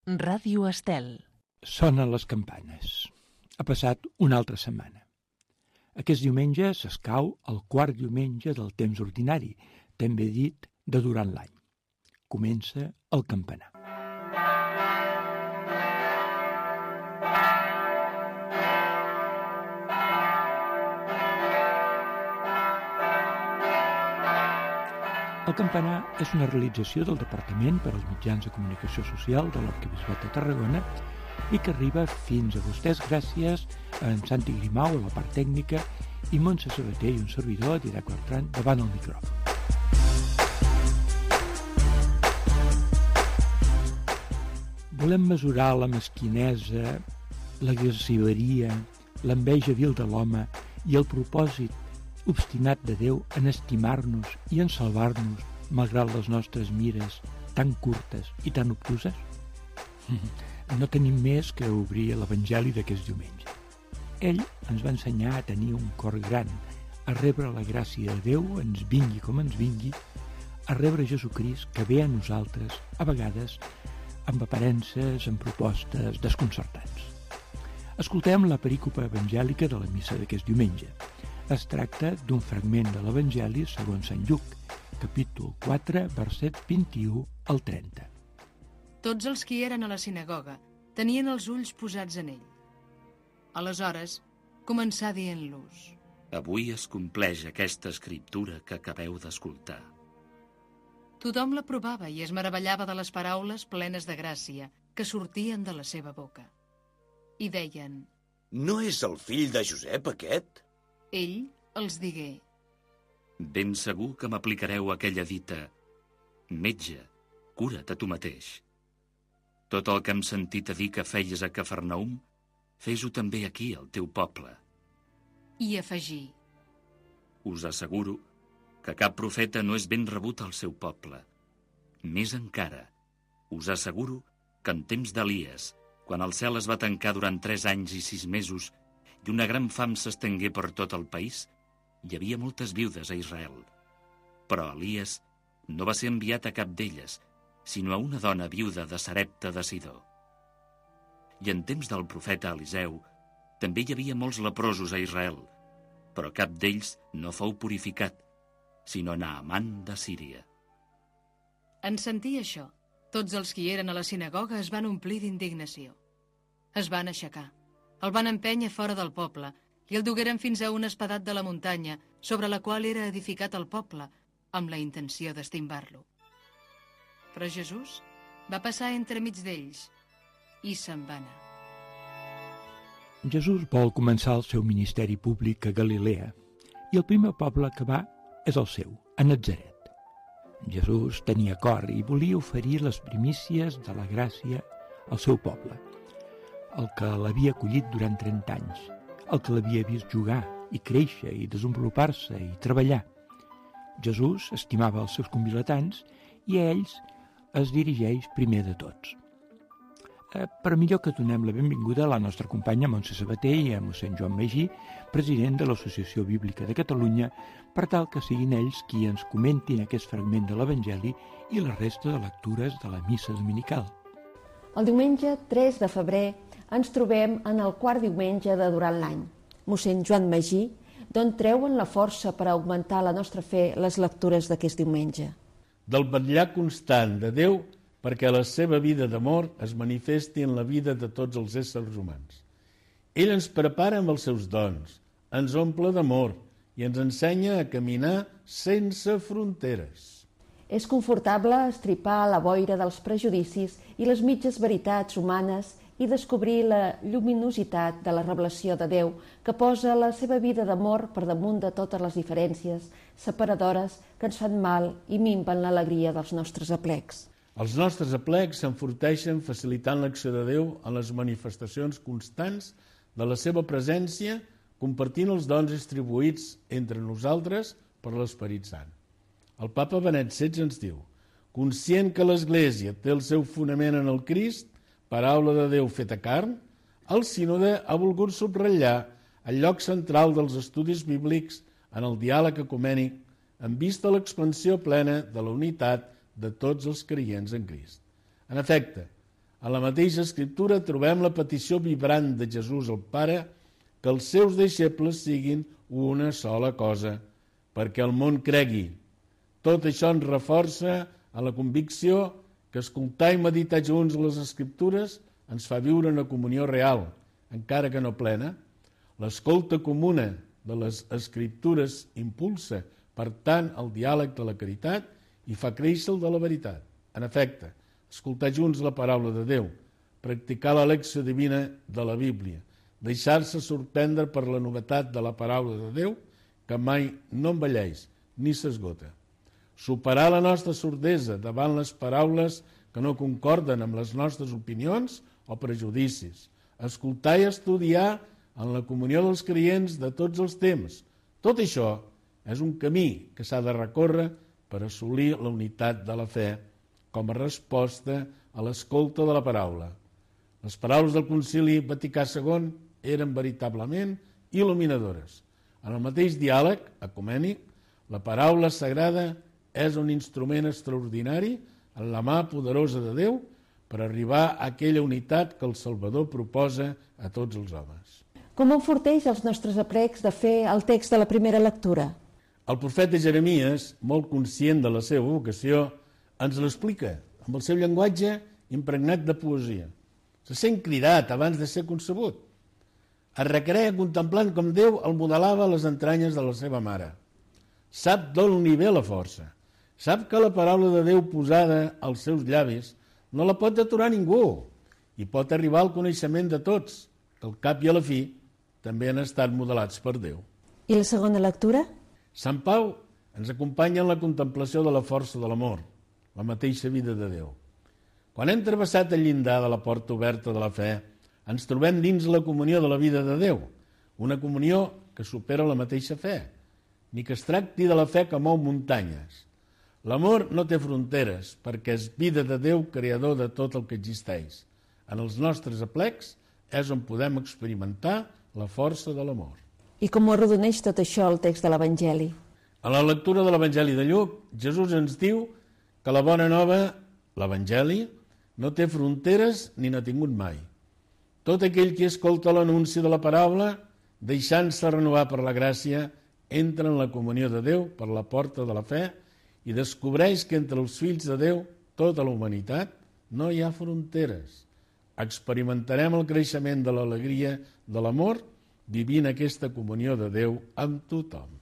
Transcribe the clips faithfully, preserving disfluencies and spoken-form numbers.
Ràdio Estel. Sonen les campanes. Ha passat una altra setmana. Aquest diumenge s'escau el quart diumenge del temps ordinari, també dit de durant l'any. Comença el campanar. El campanar és una realització del Departament per als Mitjans de Comunicació Social de l'Arquebisbat de Tarragona i que arriba fins a vostès gràcies a en Santi Grimau a la part tècnica i Montse Sabater i un servidor, Didac Bertran, davant el micròfon. Volem mesurar la mesquinesa, la gracieria, l'enveja vil de l'home i el propòsit obstinat de Déu en estimar-nos i en salvar-nos malgrat les nostres mires tan curtes i tan obtuses? No tenim més que obrir l'Evangeli d'aquest diumenge. Ell ens va ensenyar a tenir un cor gran, a rebre la gràcia de Déu, ens vingui com ens vingui, a rebre Jesucrist que ve a nosaltres, a vegades amb aparences, amb propostes desconcertants. Escoltem la perícopa evangèlica de la missa d'aquest diumenge. Es tracta d'un fragment de l'Evangeli segons Sant Lluc, capítol quatre, verset vint-i-u al trenta. Tots els qui eren a la sinagoga tenien els ulls posats en ell. Aleshores, començà dient-los: Avui es compleix aquesta escriptura que acabeu d'escoltar. Tothom la provava i es meravellava de les paraules plenes de gràcia que sortien de la seva boca. I deien: No és el fill de Josep, aquest? Ell els digué: Ben segur que m'aplicareu aquella dita: Metge, cura't a tu mateix. Tot el que hem sentit a dir que feies a Cafarnaum, fes-ho també aquí, al teu poble. I afegí: Us asseguro que cap profeta no és ben rebut al seu poble. Més encara, us asseguro que en temps d'Elies, quan el cel es va tancar durant tres anys i sis mesos i una gran fam s'estengué per tot el país, hi havia moltes viudes a Israel. Però Elies no va ser enviat a cap d'elles, sinó a una dona viuda de Sarepta de Sidó. I en temps del profeta Eliseu també hi havia molts leprosos a Israel, però cap d'ells no fou purificat, sinó Naaman de Síria. En sentir això, tots els qui eren a la sinagoga es van omplir d'indignació. Es van aixecar, el van empènyer fora del poble i el dugueren fins a un espadat de la muntanya sobre la qual era edificat el poble, amb la intenció d'estimbar-lo. Però Jesús va passar entremig d'ells i se'n va anar. Jesús vol començar el seu ministeri públic a Galilea i el primer poble que va és el seu, a Natzaret. Jesús tenia cor i volia oferir les primícies de la gràcia al seu poble, el que l'havia acollit durant trenta anys, el que l'havia vist jugar i créixer i desenvolupar-se i treballar. Jesús estimava els seus convilatans i a ells es dirigeix primer de tots. Eh, per millor que donem la benvinguda a la nostra companya Montse Sabater i a mossèn Joan Magí, president de l'Associació Bíblica de Catalunya, per tal que siguin ells qui ens comentin aquest fragment de l'Evangeli i la resta de lectures de la missa dominical. El diumenge tres de febrer ens trobem en el quart diumenge de durant l'any. Mossèn Joan Magí, d'on treuen la força per augmentar la nostra fe les lectures d'aquest diumenge? Del vetllar constant de Déu perquè la seva vida d'amor es manifesti en la vida de tots els éssers humans. Ell ens prepara amb els seus dons, ens omple d'amor i ens ensenya a caminar sense fronteres. És confortable estripar la boira dels prejudicis i les mitges veritats humanes i descobrir la lluminositat de la revelació de Déu que posa la seva vida d'amor per damunt de totes les diferències separadores que ens fan mal i minven l'alegria dels nostres aplecs. Els nostres aplecs s'enforteixen facilitant l'acció de Déu en les manifestacions constants de la seva presència, compartint els dons distribuïts entre nosaltres per l'Esperit Sant. El papa Benet setze ens diu: conscient que l'Església té el seu fonament en el Crist, paraula de Déu feta carn, el sínode ha volgut subratllar el lloc central dels estudis bíblics en el diàleg ecumènic en vista a l'expansió plena de la unitat de tots els creients en Crist. En efecte, A la mateixa Escriptura trobem la petició vibrant de Jesús al Pare que els seus deixebles siguin una sola cosa, perquè el món cregui. Tot això ens reforça a la convicció que escoltar i meditar junts les Escriptures ens fa viure una comunió real, encara que no plena. L'escolta comuna de les Escriptures impulsa, per tant, el diàleg de la caritat i fa créixer el de la veritat. En efecte, escoltar junts la paraula de Déu, practicar la lecció divina de la Bíblia, deixar-se sorprendre per la novetat de la paraula de Déu, que mai no envelleix ni s'esgota. Superar la nostra sordesa davant les paraules que no concorden amb les nostres opinions o prejudicis. Escoltar i estudiar en la comunió dels creients de tots els temps. Tot això és un camí que s'ha de recórrer per assolir la unitat de la fe com a resposta a l'escolta de la paraula. Les paraules del Concili Vaticà segon eren veritablement il·luminadores. En el mateix diàleg ecumènic, la paraula sagrada és un instrument extraordinari en la mà poderosa de Déu per arribar a aquella unitat que el Salvador proposa a tots els homes. Com enforteix els nostres aprecs de fer el text de la primera lectura? El profeta Jeremies, molt conscient de la seva vocació, ens l'explica amb el seu llenguatge impregnat de poesia. Se sent cridat abans de ser concebut. Es recrea contemplant com Déu el modelava a les entranyes de la seva mare. Sap d'on li ve la força. Sap que la paraula de Déu posada als seus llavis no la pot aturar ningú i pot arribar al coneixement de tots, que al cap i a la fi també han estat modelats per Déu. I la segona lectura? Sant Pau ens acompanya en la contemplació de la força de l'amor, la mateixa vida de Déu. Quan hem travessat el llindar de la porta oberta de la fe, ens trobem dins la comunió de la vida de Déu, una comunió que supera la mateixa fe, ni que es tracti de la fe que mou muntanyes. L'amor no té fronteres, perquè és vida de Déu, creador de tot el que existeix. En els nostres aplecs és on podem experimentar la força de l'amor. I com ho arrodoneix tot això el text de l'Evangeli? A la lectura de l'Evangeli de Lluc, Jesús ens diu que la bona nova, l'Evangeli, no té fronteres ni n'ha tingut mai. Tot aquell qui escolta l'anunci de la paraula, deixant-se renovar per la gràcia, entra en la comunió de Déu per la porta de la fe i descobreix que entre els fills de Déu, tota la humanitat, no hi ha fronteres. Experimentarem el creixement de l'alegria de l'amor vivint aquesta comunió de Déu amb tothom.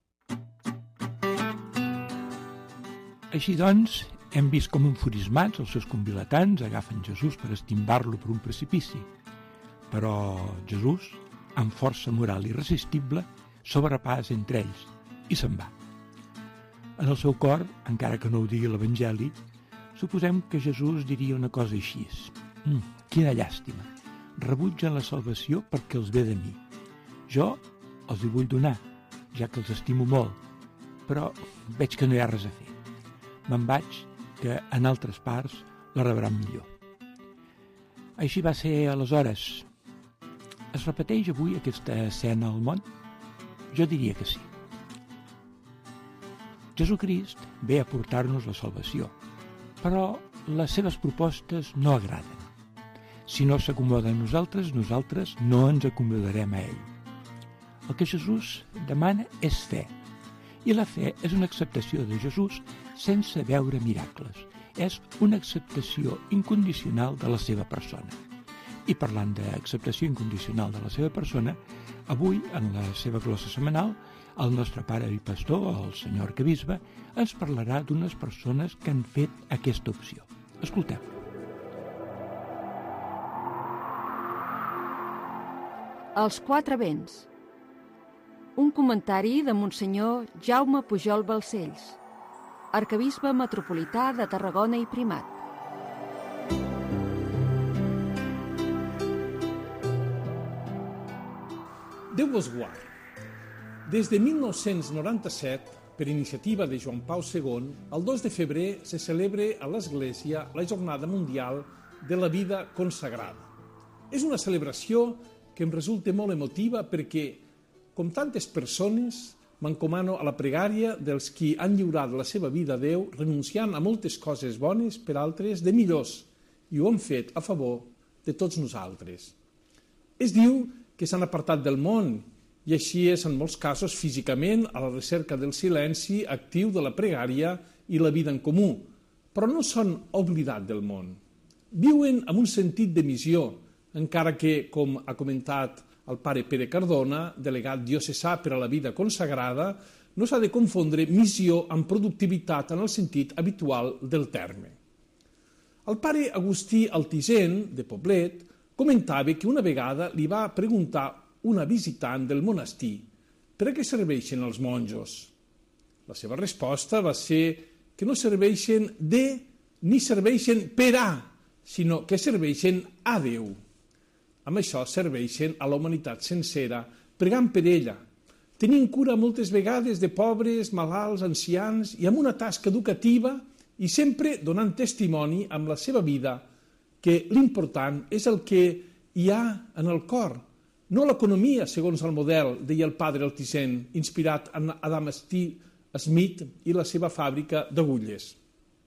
Així doncs, hem vist com enfurismats els seus convilatans agafen Jesús per estimbar-lo per un precipici. Però Jesús, amb força moral irresistible, sobrepàs entre ells i se'n va. En el seu cor, encara que no ho digui l'Evangeli, suposem que Jesús diria una cosa així. Mm, quina llàstima. Rebutgen la salvació perquè els ve de mi. Jo els hi vull donar, ja que els estimo molt, però veig que no hi ha res a fer. Me'n vaig, que en altres parts la rebran millor. Així va ser aleshores. Es repeteix avui aquesta escena al món? Jo diria que sí. Jesucrist ve a portar-nos la salvació, però les seves propostes no agraden. Si no s'acomoda a nosaltres, nosaltres no ens acomodarem a ell. El que Jesús demana és fe, i la fe és una acceptació de Jesús sense veure miracles. És una acceptació incondicional de la seva persona. I parlant d'acceptació incondicional de la seva persona, avui, en la seva glossa setmanal, el nostre pare i pastor, el senyor arquebisbe, ens parlarà d'unes persones que han fet aquesta opció. Escolteu. Els quatre vents. Un comentari de Monsenyor Jaume Pujol Balcells, arquebisbe metropolità de Tarragona i Primat. Déu vos guard. Des de mil nou-cents noranta-set, per iniciativa de Joan Pau segon, el dos de febrer se celebra a l'Església la Jornada Mundial de la Vida Consagrada. És una celebració que em resulta molt emotiva perquè, com tantes persones, m'encomano a la pregària dels qui han lliurat la seva vida a Déu renunciant a moltes coses bones per altres de millors i ho han fet a favor de tots nosaltres. Es diu que s'han apartat del món i així és en molts casos físicament a la recerca del silenci actiu de la pregària i la vida en comú, però no s'han oblidat del món. Viuen amb un sentit de missió, encara que, com ha comentat el pare Pere Cardona, delegat diocesà per a la vida consagrada, no s'ha de confondre missió amb productivitat en el sentit habitual del terme. El pare Agustí Altisent, de Poblet, comentava que una vegada li va preguntar una visitant del monestir per a què serveixen els monjos. La seva resposta va ser que no serveixen de ni serveixen per a, sinó que serveixen a Déu. Amb això serveixen a la humanitat sencera, pregant per ella, tenint cura moltes vegades de pobres, malalts, ancians i amb una tasca educativa i sempre donant testimoni amb la seva vida que l'important és el que hi ha en el cor, no l'economia segons el model, deia el padre Altisent, inspirat en Adam Smith i la seva fàbrica d'agulles.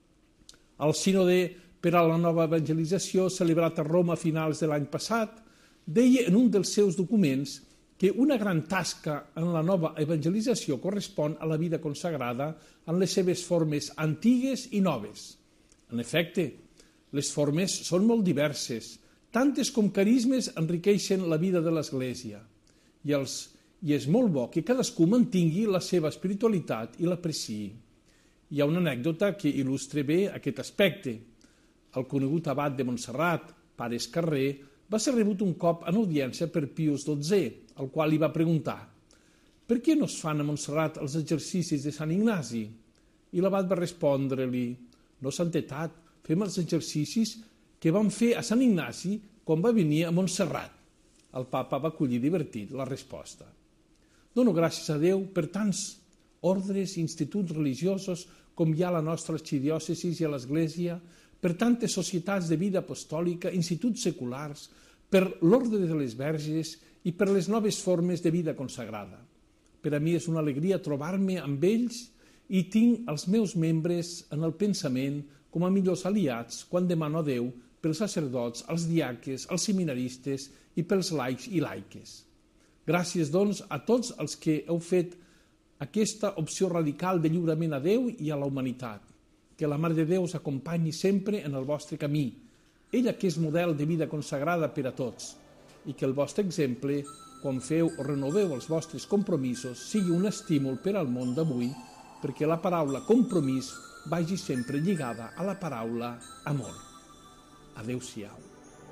El sínode per a la nova evangelització, celebrat a Roma a finals de l'any passat, deia en un dels seus documents que una gran tasca en la nova evangelització correspon a la vida consagrada en les seves formes antigues i noves. En efecte, les formes són molt diverses, tantes com carismes enriqueixen la vida de l'Església, i, els, i és molt bo que cadascú mantingui la seva espiritualitat i l'apreciï. Hi ha una anècdota que il·lustra bé aquest aspecte. El conegut abat de Montserrat, pare Escarrer, va ser rebut un cop en audiència per Pius dotzè, el qual li va preguntar «Per què no es fan a Montserrat els exercicis de Sant Ignasi?» I l'abat va respondre-li «No, santetat, fem els exercicis que vam fer a Sant Ignasi quan va venir a Montserrat». El papa va acollir divertit la resposta. Dono gràcies a Déu per tants ordres i instituts religiosos com hi ha a la nostra arxidiòcesi i a l'Església, per tantes societats de vida apostòlica, instituts seculars, per l'ordre de les verges i per les noves formes de vida consagrada. Per a mi és una alegria trobar-me amb ells i tinc els meus membres en el pensament com a millors aliats quan demano a Déu pels sacerdots, els diaques, els seminaristes i pels laics i laiques. Gràcies, doncs, a tots els que heu fet aquesta opció radical de lliurament a Déu i a la humanitat. Que la Mare de Déu us acompanyi sempre en el vostre camí, ella que és model de vida consagrada per a tots, i que el vostre exemple, quan feu o renoveu els vostres compromisos, sigui un estímul per al món d'avui, perquè la paraula compromís vagi sempre lligada a la paraula amor. Adéu-siau.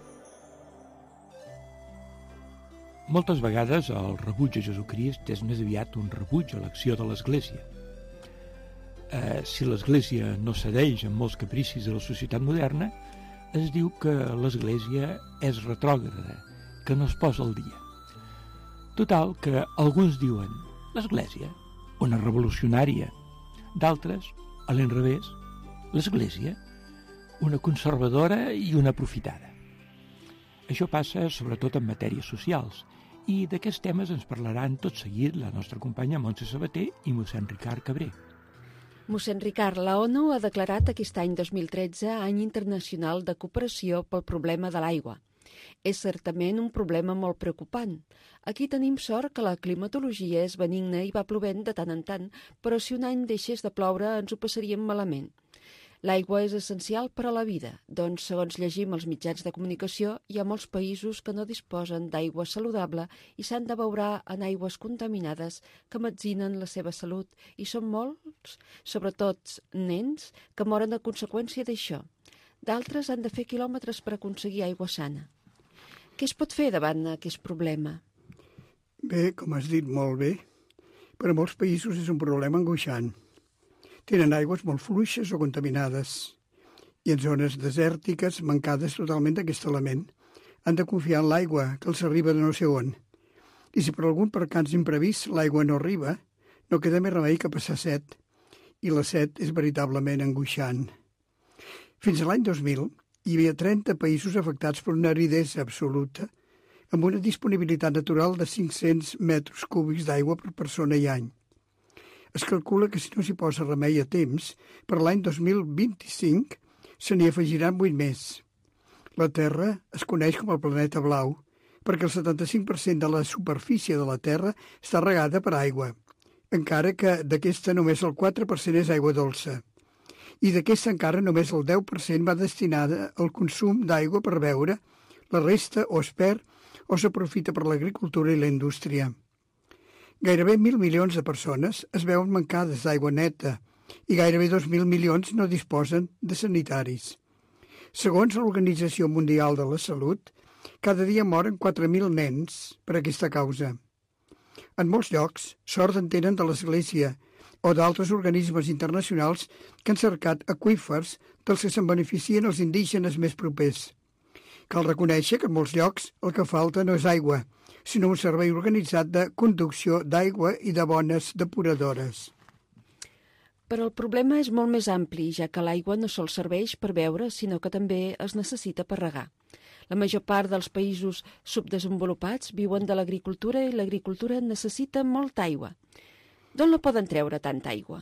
Moltes vegades el rebuig a Jesucrist és més aviat un rebuig a l'acció de l'Església. Eh, si l'Església no cedeix amb molts capricis de la societat moderna, es diu que l'Església és retrògrada, que no es posa al dia. Total, que alguns diuen l'Església, una revolucionària, d'altres, a l'enrevés, l'Església, una conservadora i una aprofitada. Això passa sobretot en matèries socials, i d'aquests temes ens parlaran tot seguit la nostra companya Montse Sabater i mossèn Ricard Cabré. Mossèn Ricard, la ONU ha declarat aquest any dos mil tretze any internacional de cooperació pel problema de l'aigua. És certament un problema molt preocupant. Aquí tenim sort que la climatologia és benigna i va plovent de tant en tant, però si un any deixés de ploure ens ho passaríem malament. L'aigua és essencial per a la vida, doncs, segons llegim els mitjans de comunicació, hi ha molts països que no disposen d'aigua saludable i s'han de beurar en aigües contaminades que metzinen la seva salut, i són molts, sobretot nens, que moren a conseqüència d'això. D'altres han de fer quilòmetres per aconseguir aigua sana. Què es pot fer davant aquest problema? Bé, com has dit molt bé, per a molts països és un problema angoixant. Tenen aigües molt fluixes o contaminades i en zones desèrtiques mancades totalment d'aquest element. Han de confiar en l'aigua, que els arriba de no sé on. I si per algun percans imprevist l'aigua no arriba, no queda més remei que passar set. I la set és veritablement angoixant. Fins a l'any dos mil hi havia trenta països afectats per una aridesa absoluta, amb una disponibilitat natural de cinc-cents metres cúbics d'aigua per persona i any. Es calcula que si no s'hi posa remei a temps, per l'any dos mil vint-i-cinc se n'hi afegiran vuit més. La Terra es coneix com el planeta blau perquè el setanta-cinc per cent de la superfície de la Terra està regada per aigua, encara que d'aquesta només el quatre per cent és aigua dolça. I d'aquesta encara només el deu per cent va destinada al consum d'aigua per beure, la resta o es perd o s'aprofita per l'agricultura i la indústria. Gairebé mil milions de persones es veuen mancades d'aigua neta i gairebé dos mil milions no disposen de sanitaris. Segons l'Organització Mundial de la Salut, cada dia moren quatre mil nens per aquesta causa. En molts llocs, sort en tenen de l'Església o d'altres organismes internacionals que han cercat aqüífers dels que se'n beneficien els indígenes més propers. Cal reconèixer que en molts llocs el que falta no és aigua, sinó un servei organitzat de conducció d'aigua i de bones depuradores. Però el problema és molt més ampli, ja que l'aigua no sols serveix per beure, sinó que també es necessita per regar. La major part dels països subdesenvolupats viuen de l'agricultura i l'agricultura necessita molta aigua. D'on la poden treure tanta aigua?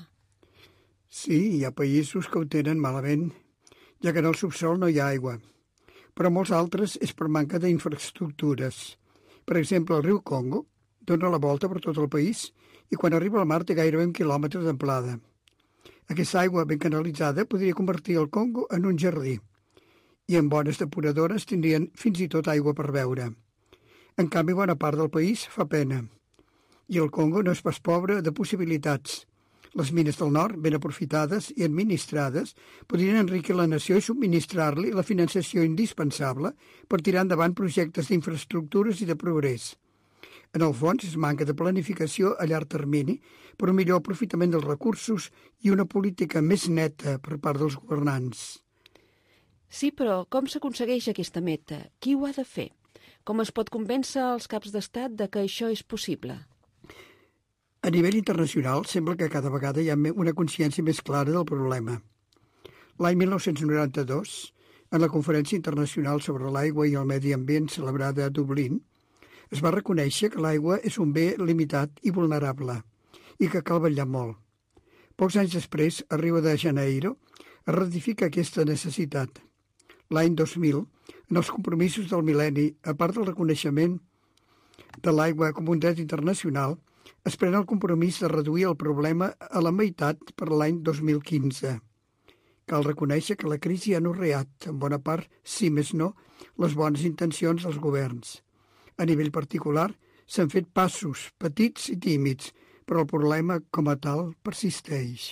Sí, hi ha països que ho tenen malament, ja que en el subsol no hi ha aigua. Però molts altres és per manca d'infraestructures. Per exemple, el riu Congo dona la volta per tot el país i quan arriba al mar té gairebé un quilòmetre d'amplada. Aquesta aigua ben canalitzada podria convertir el Congo en un jardí i amb bones depuradores tindrien fins i tot aigua per beure. En canvi, bona part del país fa pena. I el Congo no és pas pobre de possibilitats. Les mines del nord, ben aprofitades i administrades, podrien enriquir la nació i subministrar-li la finançació indispensable per tirar endavant projectes d'infraestructures i de progrés. En el fons, es manca de planificació a llarg termini per un millor aprofitament dels recursos i una política més neta per part dels governants. Sí, però com s'aconsegueix aquesta meta? Qui ho ha de fer? Com es pot convèncer els caps d'estat de que això és possible? A nivell internacional, sembla que cada vegada hi ha una consciència més clara del problema. L'any mil nou-cents noranta-dos, en la Conferència Internacional sobre l'Aigua i el Medi Ambient celebrada a Dublín, es va reconèixer que l'aigua és un bé limitat i vulnerable i que cal vetllar molt. Pocs anys després, a Rio de Janeiro, es ratifica aquesta necessitat. L'any dos mil, en els compromisos del mil·lenni, a part del reconeixement de l'aigua com un dret internacional, es pren el compromís de reduir el problema a la meitat per l'any dos mil quinze. Cal reconèixer que la crisi ha anorreat, en bona part, si més no, les bones intencions dels governs. A nivell particular, s'han fet passos petits i tímids, però el problema com a tal persisteix.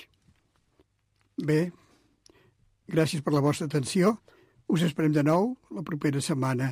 Bé, gràcies per la vostra atenció. Us esperem de nou la propera setmana.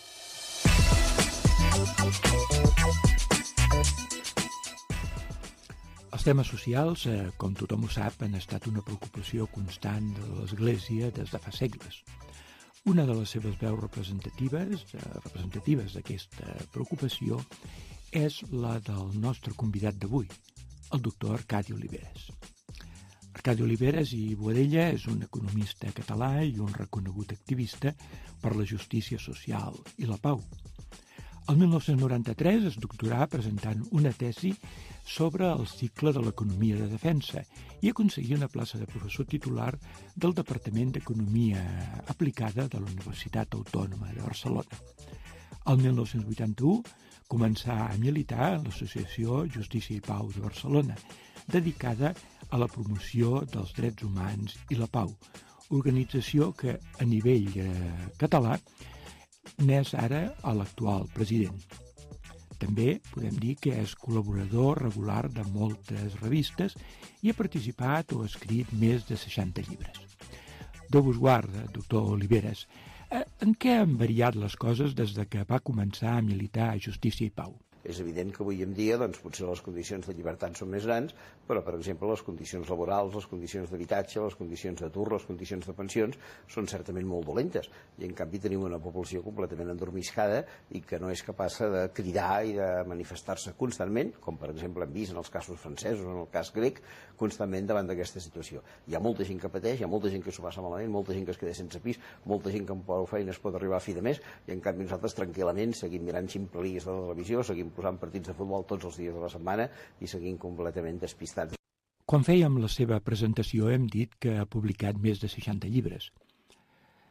Els temes socials, eh, com tothom ho sap, han estat una preocupació constant de l'Església des de fa segles. Una de les seves veus representatives, eh, representatives d'aquesta preocupació és la del nostre convidat d'avui, el doctor Arcadi Oliveres. Arcadi Oliveres i Boadella és un economista català i un reconegut activista per la justícia social i la pau. El mil nou-cents noranta-tres es doctorà presentant una tesi sobre el cicle de l'economia de defensa i aconseguí una plaça de professor titular del Departament d'Economia Aplicada de la Universitat Autònoma de Barcelona. El mil nou-cents vuitanta-u començà a militar en l'Associació Justícia i Pau de Barcelona, dedicada a la promoció dels drets humans i la pau, organització que a nivell eh, català n'és ara a l'actual president. També podem dir que és col·laborador regular de moltes revistes i ha participat o escrit més de seixanta llibres. Déu vos guarda, doctor Oliveres. En què han variat les coses des de que va començar a militar a Justícia i Pau? És evident que avui en dia doncs, potser les condicions de llibertat són més grans, però, per exemple, les condicions laborals, les condicions d'habitatge, les condicions d'atur, les condicions de pensions són certament molt dolentes. I, en canvi, tenim una població completament endormiscada i que no és capaç de cridar i de manifestar-se constantment, com, per exemple, hem vist en els casos francesos o en el cas grec, constantment davant d'aquesta situació. Hi ha molta gent que pateix, hi ha molta gent que s'ho passa malament, molta gent que es queda sense pis, molta gent que amb prou feines pot arribar a fi de mes, i, en canvi, nosaltres tranquil·lament seguim mirant ximpleries de la televisió, seguim posant partits de futbol tots els dies de la setmana i seguim completament despistats. Quan fèiem la seva presentació hem dit que ha publicat més de seixanta llibres.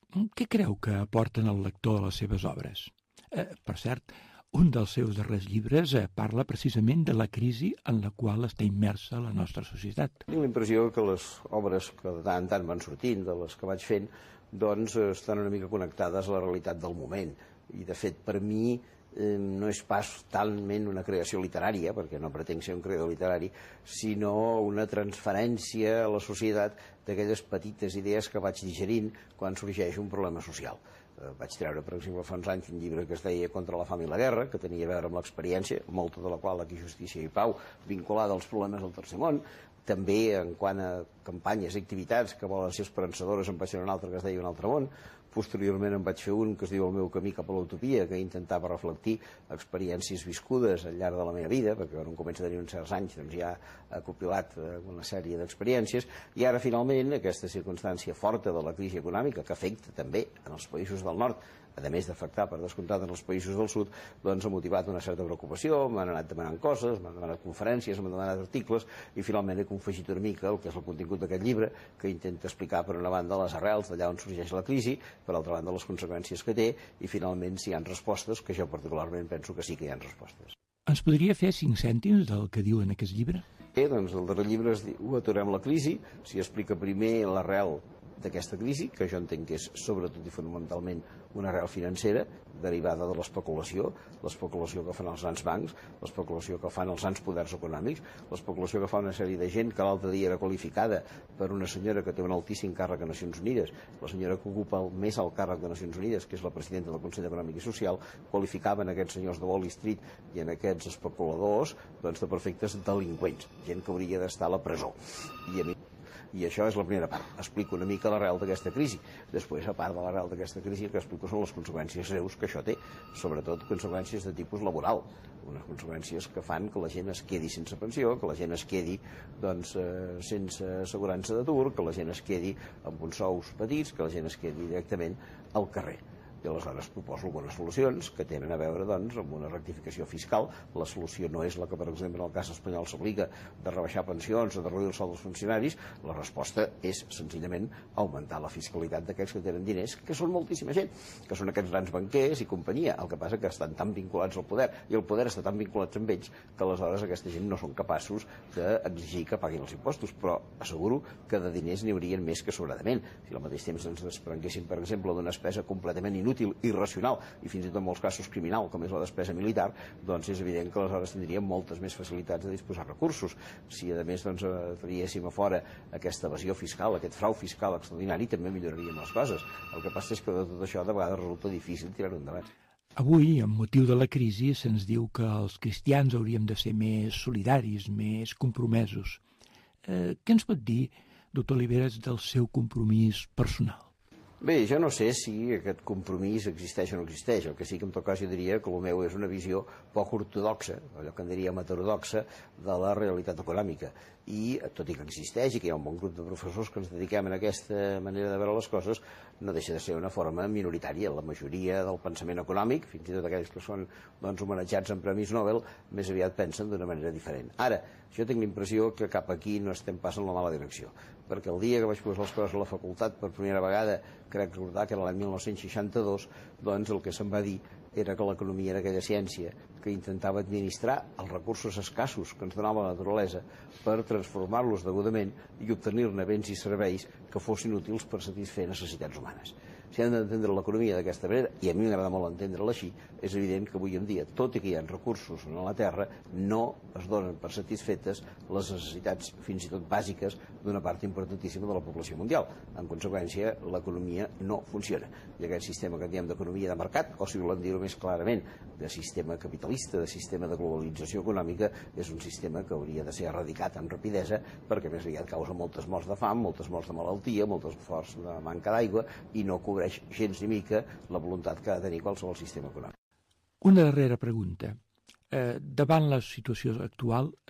Què creu que aporten el lector a les seves obres? Eh, per cert, un dels seus darrers llibres eh, parla precisament de la crisi en la qual està immersa la nostra societat. Tinc la impressió que les obres que de tant en tant van sortint, de les que vaig fent, doncs estan una mica connectades a la realitat del moment. I, de fet, per mi eh, no és pas talment una creació literària, perquè no pretenc ser un creador literari, sinó una transferència a la societat d'aquelles petites idees que vaig digerint quan sorgeix un problema social. Eh, vaig treure, per exemple, fa uns anys un llibre que es deia Contra la fam i la guerra, que tenia a veure amb l'experiència, molta de la qual aquí Justícia i Pau, vinculada als problemes del Tercer Món. També, en quant a campanyes i activitats que volen ser esperançadores, em vaig fer un altre que es deia Un altre món. Posteriorment em vaig fer un que es diu El meu camí cap a l'utopia, que intentava reflectir experiències viscudes al llarg de la meva vida, perquè quan un comença a tenir uns certs anys doncs ja ha copilat una sèrie d'experiències, i ara finalment aquesta circumstància forta de la crisi econòmica, que afecta també en els països del nord, a més d'afectar per descomptat en els països del sud, doncs ha motivat una certa preocupació, m'han anat demanant coses, m'han demanat conferències, m'han demanat articles, i finalment he confegit una mica el que és el contingut d'aquest llibre, que intenta explicar per una banda les arrels d'allà on sorgeix la crisi, per altra banda les conseqüències que té, i finalment si hi ha respostes, que jo particularment penso que sí que hi ha respostes. Ens podria fer cinc cèntims del que diu en aquest llibre? Bé, doncs el darrer llibre es diu Aturem la crisi, s'hi explica primer l'arrel d'aquesta crisi, que jo entenc que és sobretot i fonamentalment una arrel financera derivada de l'especulació, l'especulació que fan els grans bancs, l'especulació que fan els grans poders econòmics, l'especulació que fa una sèrie de gent que l'altre dia era qualificada per una senyora que té un altíssim càrrec a Nacions Unides, la senyora que ocupa el més alt càrrec de Nacions Unides, que és la presidenta del Consell Econòmic i Social, qualificaven aquests senyors de Wall Street i en aquests especuladors doncs, de perfectes delinqüents, gent que hauria d'estar a la presó. I a mi I això és la primera part. Explico una mica l'arrel d'aquesta crisi. Després, a part de l'arrel d'aquesta crisi, el que explico són les conseqüències greus que això té, sobretot conseqüències de tipus laboral, unes conseqüències que fan que la gent es quedi sense pensió, que la gent es quedi doncs, eh, sense assegurança d'atur, que la gent es quedi amb uns sous petits, que la gent es quedi directament al carrer. I aleshores proposo algunes solucions que tenen a veure doncs, amb una rectificació fiscal. La solució no és la que, per exemple, en el cas espanyol s'aplica de rebaixar pensions o de reduir el sou dels funcionaris. La resposta és senzillament augmentar la fiscalitat d'aquells que tenen diners, que són moltíssima gent, que són aquests grans banquers i companyia. El que passa que estan tan vinculats al poder i el poder està tan vinculat amb ells que aleshores aquesta gent no són capaços d'exigir que paguin els impostos, però asseguro que de diners n'hi haurien més que sobradament. Si al mateix temps ens desprenguéssim, per exemple, d'una despesa completament inútil, irracional i fins i tot en molts casos criminal, com és la despesa militar, doncs és evident que aleshores tindríem moltes més facilitats de disposar recursos. Si a més doncs, traguéssim a fora aquesta evasió fiscal, aquest frau fiscal extraordinari, també milloraríem les coses. El que passa és que de tot això de vegades resulta difícil tirar-ho endavant. Avui, amb motiu de la crisi, se'ns diu que els cristians hauríem de ser més solidaris, més compromesos. Eh, què ens pot dir, doctor Oliveras, del seu compromís personal? Bé, jo no sé si aquest compromís existeix o no existeix. El que sí que en tot cas jo diria que el meu és una visió poc ortodoxa, allò que en diríem heterodoxa, de la realitat econòmica. I, tot i que existeix i que hi ha un bon grup de professors que ens dediquem a aquesta manera de veure les coses, no deixa de ser una forma minoritària. La majoria del pensament econòmic, fins i tot aquells que són doncs, homenatjats en Premis Nobel, més aviat pensen d'una manera diferent. Ara, jo tinc la impressió que cap aquí no estem pas en la mala direcció, perquè el dia que vaig posar les coses a la facultat per primera vegada, crec recordar que era l'any mil nou-cents seixanta-dos, doncs el que se'm va dir era que l'economia era aquella ciència que intentava administrar els recursos escassos que ens donava la naturalesa per transformar-los degudament i obtenir-ne béns i serveis que fossin útils per satisfer necessitats humanes. Si hem d'entendre l'economia d'aquesta manera, i a mi m'agrada molt entendre-la així, és evident que avui en dia, tot i que hi ha recursos a la Terra, no es donen per satisfetes les necessitats fins i tot bàsiques d'una part importantíssima de la població mundial. En conseqüència, l'economia no funciona. I aquest sistema que diem d'economia de mercat, o si volem dir-ho més clarament, de sistema capitalista, de sistema de globalització econòmica, és un sistema que hauria de ser erradicat amb rapidesa perquè més aviat causa moltes morts de fam, moltes morts de malaltia, moltes morts de manca d'aigua i no cobreix gens ni mica la voluntat que ha de tenir qualsevol sistema econòmic. Una darrera pregunta. Eh, davant la situació actual, eh,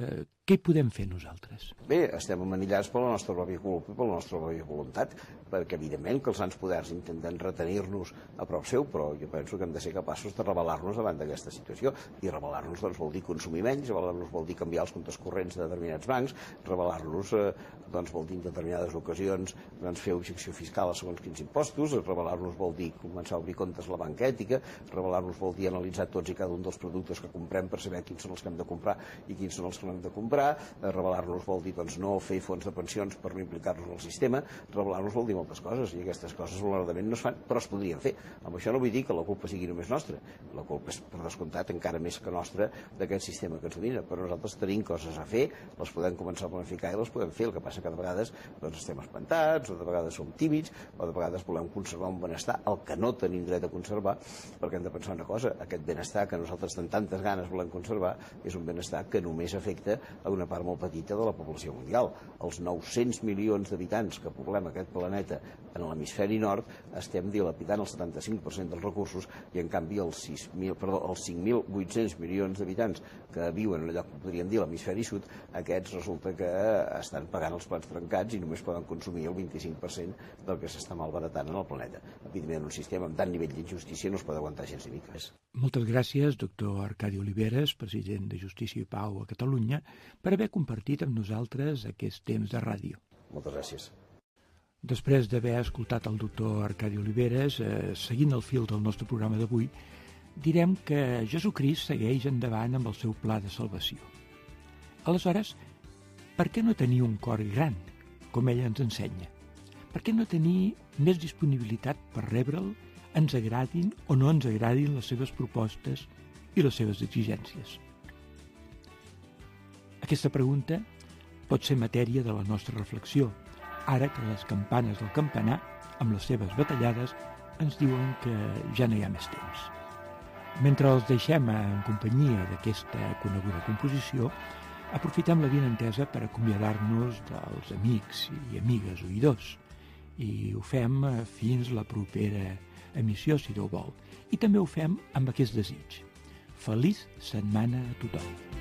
Què hi podem fer nosaltres? Bé, estem amanillats per la nostra pròpia culpa i per la nostra pròpia voluntat, perquè evidentment que els sants poders intenten retenir-nos a prop seu, però jo penso que hem de ser capaços de rebel·lar-nos davant d'aquesta situació. I rebel·lar-nos doncs, vol dir consumir menys, rebel·lar-nos vol dir canviar els comptes corrents de determinats bancs, rebel·lar-nos eh, doncs, vol dir en determinades ocasions doncs, fer objecció fiscal a segons quins impostos, rebel·lar-nos vol dir començar a obrir comptes a la banca ètica, rebel·lar-nos vol dir analitzar tots i cada un dels productes que comprem per saber quins són els que hem de comprar i quins són els que no hem de comprar. Rebel·lar-nos vol dir doncs, no fer fons de pensions per no implicar-nos en el sistema. Rebel·lar-nos vol dir moltes coses, i aquestes coses malauradament no es fan, però es podrien fer. Amb això no vull dir que la culpa sigui només nostra. La culpa és, per descomptat, encara més que nostra d'aquest sistema que ens domina, però nosaltres tenim coses a fer, les podem començar a planificar i les podem fer. El que passa que de vegades doncs, estem espantats, o de vegades som tímids, o de vegades volem conservar un benestar, el que no tenim dret a conservar, perquè hem de pensar una cosa: aquest benestar que nosaltres amb tantes ganes volem conservar és un benestar que només afecta a una part molt petita de la població mundial. Els nou-cents milions d'habitants que poblem aquest planeta en l'hemisferi nord estem dilapidant el setanta-cinc per cent dels recursos, i en canvi els, sis mil, perdó, els cinc mil vuit-cents milions d'habitants que viuen en allò que podríem dir l'hemisferi sud, aquests resulta que estan pagant els plats trencats i només poden consumir el vint-i-cinc per cent del que s'està malbaratant en el planeta. Evidentment, un sistema amb tant nivell d'injustícia no es pot aguantar gens ni mica. Moltes gràcies, doctor Arcadi Oliveres, president de Justícia i Pau a Catalunya, per haver compartit amb nosaltres aquest temps de ràdio. Moltes gràcies. Després d'haver escoltat el doctor Arcadi Oliveres, eh, seguint el fil del nostre programa d'avui, direm que Jesucrist segueix endavant amb el seu pla de salvació. Aleshores, per què no tenir un cor gran, com ell ens ensenya? Per què no tenir més disponibilitat per rebre'l, ens agradin o no ens agradin les seves propostes i les seves exigències? Aquesta pregunta pot ser matèria de la nostra reflexió, ara que les campanes del campanar, amb les seves batallades, ens diuen que ja no hi ha més temps. Mentre els deixem en companyia d'aquesta coneguda composició, aprofitem la vinentesa per acomiadar-nos dels amics i amigues oïdors, i ho fem fins la propera emissió, si Déu vol. I també ho fem amb aquest desig. Feliç setmana a tothom.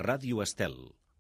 Ràdio Estel.